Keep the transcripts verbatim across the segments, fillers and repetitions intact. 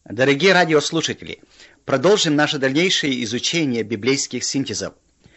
Дорогие радиослушатели, продолжим наше дальнейшее изучение библейских синтезов.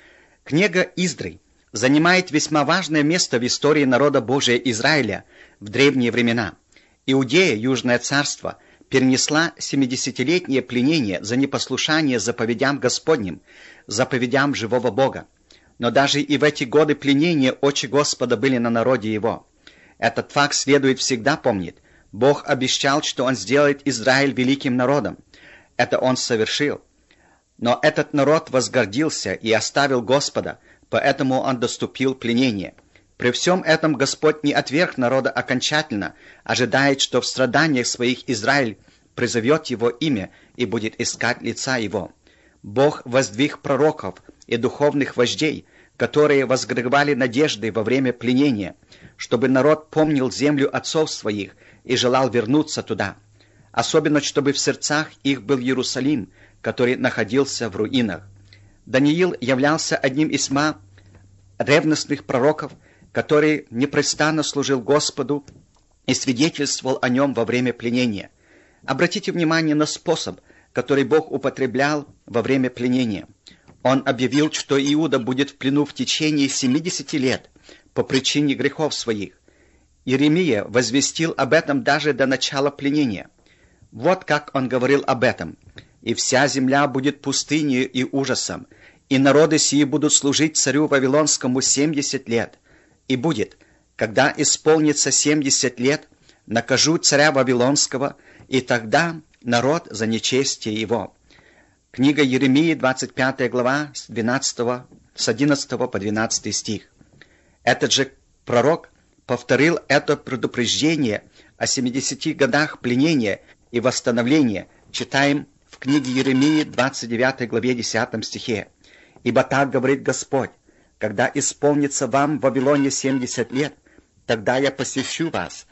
Книга Издры занимает весьма важное место в истории народа Божия Израиля в древние времена. Иудея, Южное царство, перенесла семидесятилетнее пленение за непослушание заповедям Господним, заповедям живого Бога. Но даже и в эти годы пленения очи Господа были на народе его. Этот факт следует всегда помнить. Бог обещал, что Он сделает Израиль великим народом. Это Он совершил. Но этот народ возгордился и оставил Господа, поэтому он доступил пленение. При всем этом Господь не отверг народа окончательно, ожидает, что в страданиях своих Израиль призовет Его имя и будет искать лица Его. Бог воздвиг пророков и духовных вождей, которые возгревали надежды во время пленения, чтобы народ помнил землю отцов своих и желал вернуться туда. Особенно, чтобы в сердцах их был Иерусалим, который находился в руинах. Даниил являлся одним из ма ревностных пророков, который непрестанно служил Господу и свидетельствовал о нем во время пленения. Обратите внимание на способ, который Бог употреблял во время пленения. Он объявил, что Иуда будет в плену в течение семидесяти лет по причине грехов своих. Иеремия возвестил об этом даже до начала пленения. Вот как он говорил об этом: «И вся земля будет пустыней и ужасом, и народы сии будут служить царю Вавилонскому семьдесят лет. И будет, когда исполнится семьдесят лет, накажу царя Вавилонского, и тогда народ за нечестие его». Книга Иеремии, двадцать пятая глава, с, двенадцатого, с одиннадцатого по двенадцатый стих. Этот же пророк повторил это предупреждение о семидесяти годах пленения и восстановления, читаем в книге Иеремии, двадцать девятой главе, десятом стихе. «Ибо так говорит Господь: когда исполнится вам в Вавилоне семьдесят лет, тогда я посещу вас,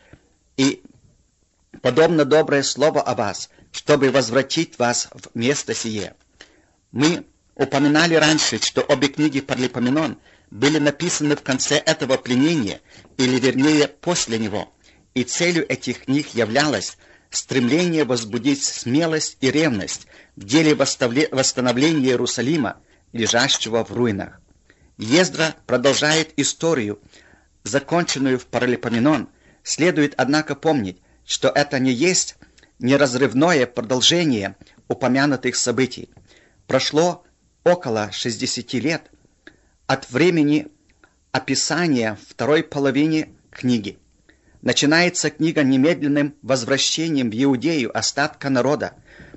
и подобно доброе слово о вас, чтобы возвратить вас в место сие». Мы упоминали раньше, что обе книги Паралипоменон были написаны в конце этого пленения, или вернее после него, и целью этих книг являлось стремление возбудить смелость и ревность в деле восстановления Иерусалима, лежащего в руинах. Ездра продолжает историю, законченную в Паралипоменон. Следует, однако, помнить, что это не есть неразрывное продолжение упомянутых событий. Прошло около шестидесяти лет от времени описания второй половины книги. Начинается книга немедленным возвращением в Иудею остатка народа,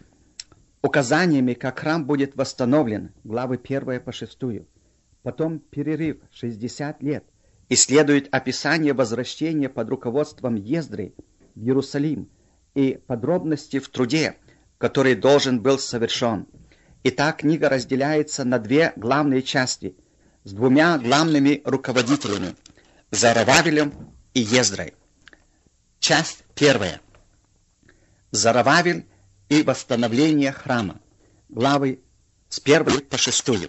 указаниями, как храм будет восстановлен, главы первая по шестую. Потом перерыв шестьдесят лет, и следует описание возвращения под руководством Ездры в Иерусалим и подробности в труде, который должен был совершен. Итак, книга разделяется на две главные части с двумя главными руководителями – Зоровавелем и Ездрой. Часть первая. Зоровавель и восстановление храма. Главы с первой по шестую.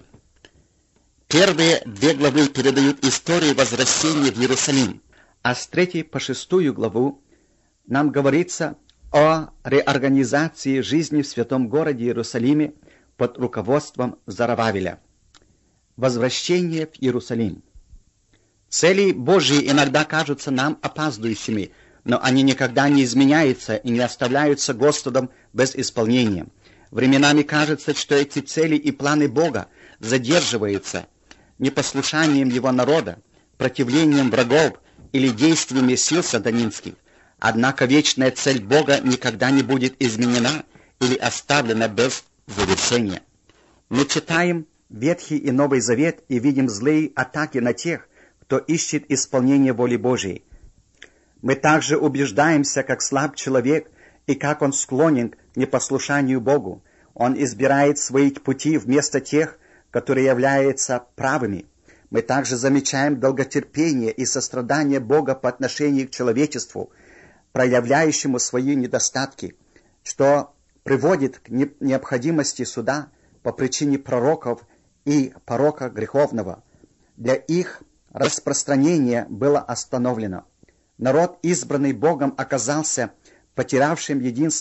Первые две главы передают историю возвращения в Иерусалим, а с третьей по шестую главу нам говорится о реорганизации жизни в святом городе Иерусалиме под руководством Зоровавеля. Возвращение в Иерусалим. Цели Божьи иногда кажутся нам опаздывающими, но они никогда не изменяются и не оставляются Господом без исполнения. Временами кажется, что эти цели и планы Бога задерживаются непослушанием Его народа, противлением врагов или действиями сил сатанинских. Однако вечная цель Бога никогда не будет изменена или оставлена без завершения. Мы читаем Ветхий и Новый Завет и видим злые атаки на тех, кто ищет исполнения воли Божией. Мы также убеждаемся, как слаб человек и как он склонен к непослушанию Богу. Он избирает свои пути вместо тех, которые являются правыми. Мы также замечаем долготерпение и сострадание Бога по отношению к человечеству, проявляющему свои недостатки, что приводит к необходимости суда по причине пророков и порока греховного. Для их распространения было остановлено. Народ, избранный Богом, оказался потерявшим единство,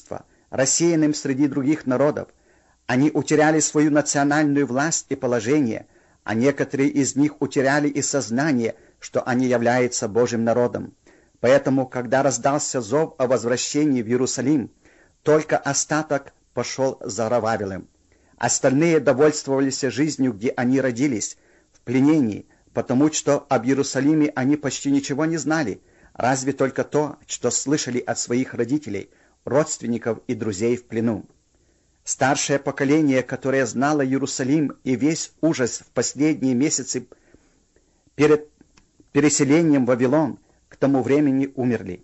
рассеянным среди других народов. Они утеряли свою национальную власть и положение, а некоторые из них утеряли и сознание, что они являются Божьим народом. Поэтому, когда раздался зов о возвращении в Иерусалим, только остаток пошел за Зоровавелем. Остальные довольствовались жизнью, где они родились, в пленении, потому что об Иерусалиме они почти ничего не знали, разве только то, что слышали от своих родителей, родственников и друзей в плену. Старшее поколение, которое знало Иерусалим и весь ужас в последние месяцы перед переселением в Вавилон, к тому времени умерли.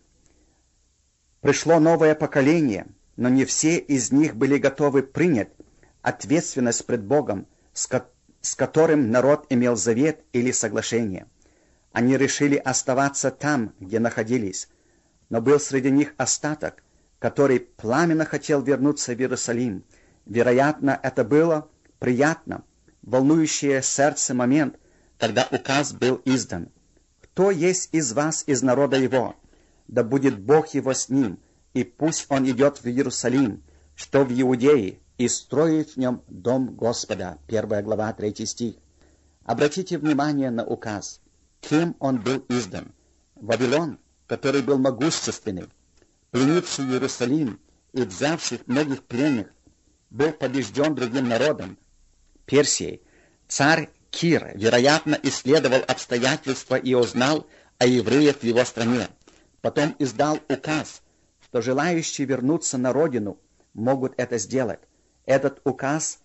Пришло новое поколение, но не все из них были готовы принять ответственность пред Богом, с, ко с которым народ имел завет или соглашение. Они решили оставаться там, где находились, но был среди них остаток, который пламенно хотел вернуться в Иерусалим. Вероятно, это было приятно, волнующее сердце момент, когда указ был издан. «Кто есть из вас из народа его? Да будет Бог его с ним, и пусть он идет в Иерусалим, что в Иудее, и строит в нем дом Господа». Первая глава, третий стих. Обратите внимание на указ. Кем он был издан? Вавилон, который был могущественный, пленивший Иерусалим и взявший многих пленных, был побежден другим народом, Персией. Царь Кир, вероятно, исследовал обстоятельства и узнал о евреях в его стране. Потом издал указ, что желающие вернуться на родину могут это сделать. Этот указ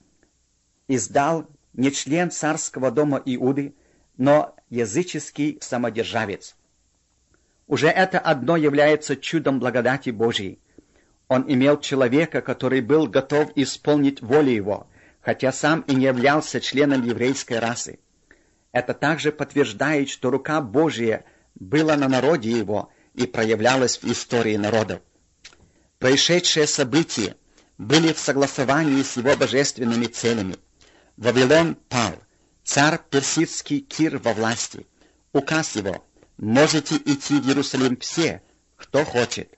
издал не член царского дома Иуды, но языческий самодержавец. Уже это одно является чудом благодати Божией. Он имел человека, который был готов исполнить волю его, хотя сам и не являлся членом еврейской расы. Это также подтверждает, что рука Божия была на народе его и проявлялась в истории народов. Происшедшие события были в согласовании с его божественными целями. Вавилон пал, царь персидский Кир во власти. Указ его: можете идти в Иерусалим все, кто хочет.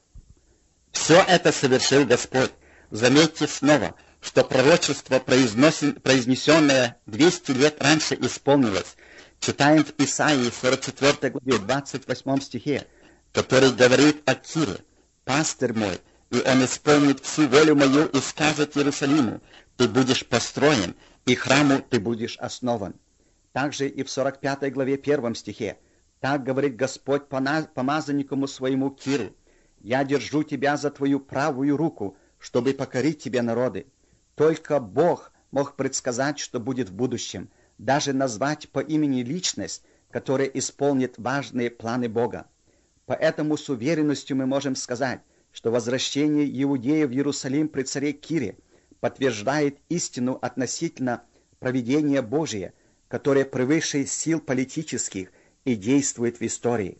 Все это совершил Господь. Заметьте снова, что пророчество, произнесенное двести лет раньше, исполнилось. Читаем в Исаии сорок четвёртой главе, двадцать восьмом стихе, который говорит о Кире: «Пастырь мой, и он исполнит всю волю мою и скажет Иерусалиму: ты будешь построен, и храму ты будешь основан». Также и в сорок пятой главе первом стихе: «Так говорит Господь помазаннику своему Киру: я держу тебя за твою правую руку, чтобы покорить тебе народы». Только Бог мог предсказать, что будет в будущем, даже назвать по имени личность, которая исполнит важные планы Бога. Поэтому с уверенностью мы можем сказать, что возвращение иудеев в Иерусалим при царе Кире подтверждает истину относительно провидения Божия, которое превыше сил политических и действует в истории.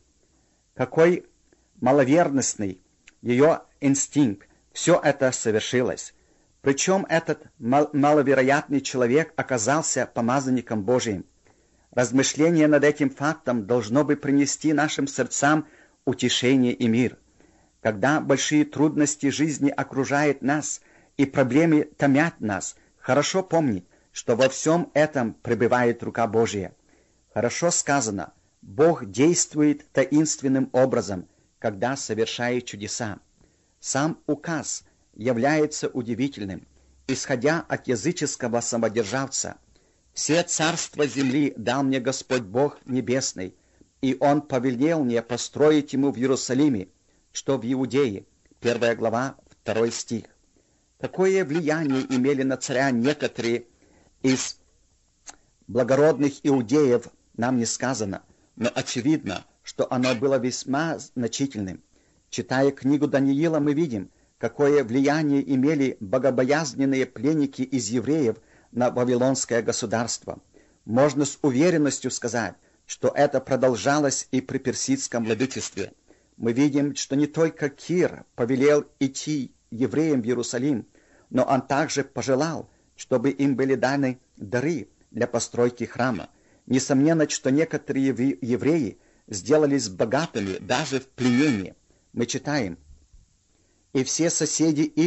Какой маловерностный ее инстинкт, все это совершилось. Причем этот мал маловероятный человек оказался помазанником Божиим. Размышление над этим фактом должно бы принести нашим сердцам утешение и мир. Когда большие трудности жизни окружают нас и проблемы томят нас, хорошо помнить, что во всем этом пребывает рука Божия. Хорошо сказано: Бог действует таинственным образом, когда совершает чудеса. Сам указ является удивительным, исходя от языческого самодержавца. «Все царства земли дал мне Господь Бог Небесный, и Он повелел мне построить Ему в Иерусалиме, что в Иудее». Первая глава, второй стих. Какое влияние имели на царя некоторые из благородных иудеев, нам не сказано, но очевидно, что оно было весьма значительным. Читая книгу Даниила, мы видим, какое влияние имели богобоязненные пленники из евреев на вавилонское государство. Можно с уверенностью сказать, что это продолжалось и при персидском владычестве. Мы видим, что не только Кир повелел идти евреям в Иерусалим, но он также пожелал, чтобы им были даны дары для постройки храма. Несомненно, что некоторые евреи сделались богатыми даже в пленении. Мы читаем: «И все соседи их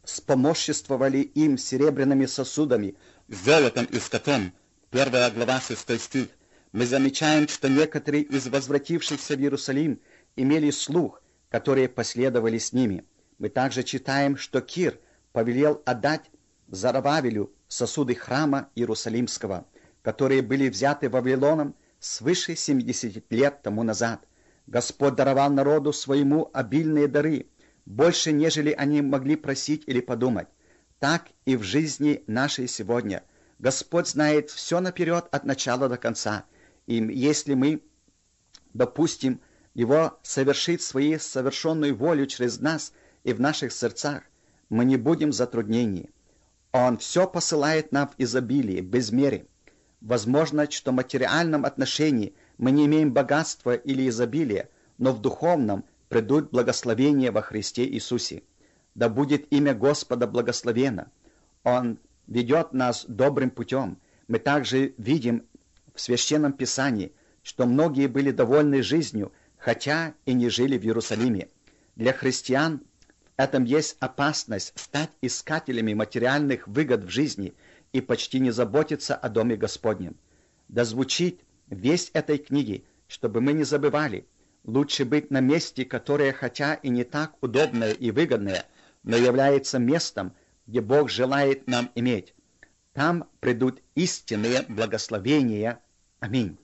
спомоществовали им серебряными сосудами, золотом и скотом. Первая глава, шестой стих. мы замечаем, что некоторые из возвратившихся в Иерусалим имели слух, которые последовали с ними. Мы также читаем, что Кир повелел отдать Зоробабелю сосуды храма Иерусалимского, которые были взяты Вавилоном свыше семидесяти лет тому назад. Господь даровал народу своему обильные дары, больше, нежели они могли просить или подумать. Так и в жизни нашей сегодня. Господь знает все наперед от начала до конца. И если мы допустим Его совершить свою совершенную волю через нас и в наших сердцах, мы не будем в затруднении. Он все посылает нам в изобилии, без меры. Возможно, что в материальном отношении мы не имеем богатства или изобилия, но в духовном придут благословения во Христе Иисусе. Да будет имя Господа благословено. Он ведет нас добрым путем. Мы также видим в Священном Писании, что многие были довольны жизнью, хотя и не жили в Иерусалиме. Для христиан в этом есть опасность стать искателями материальных выгод в жизни и почти не заботиться о Доме Господнем. Да звучит весть этой книги, чтобы мы не забывали, лучше быть на месте, которое хотя и не так удобное и выгодное, но является местом, где Бог желает нам иметь. Там придут истинные благословения. Аминь.